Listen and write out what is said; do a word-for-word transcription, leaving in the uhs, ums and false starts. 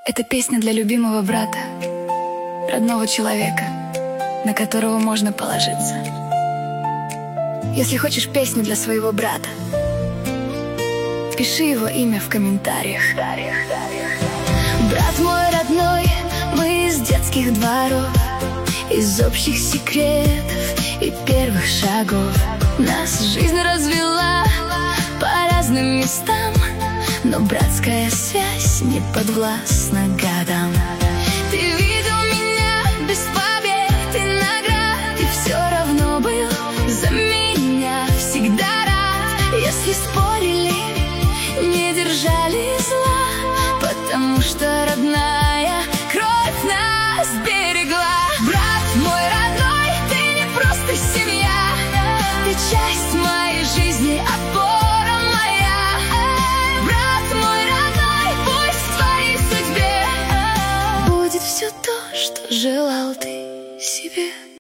Это песня для любимого брата, родного человека, на которого можно положиться. Если хочешь песню для своего брата, пиши его имя в комментариях. Брат мой родной, мы из детских дворов, из общих секретов и первых шагов. Нас жизнь развела по разным местам, но братская связь не подвластна годам. Ты видел меня без побед и наград, и все равно был за меня всегда рад. Если спорили, не держали зла, потому что родная кровь нас берегла. Брат мой родной, ты не просто семья, ты часть моей жизни, опора моя. Брат мой родной, пусть в твоей судьбе будет все то, что желал ты себе.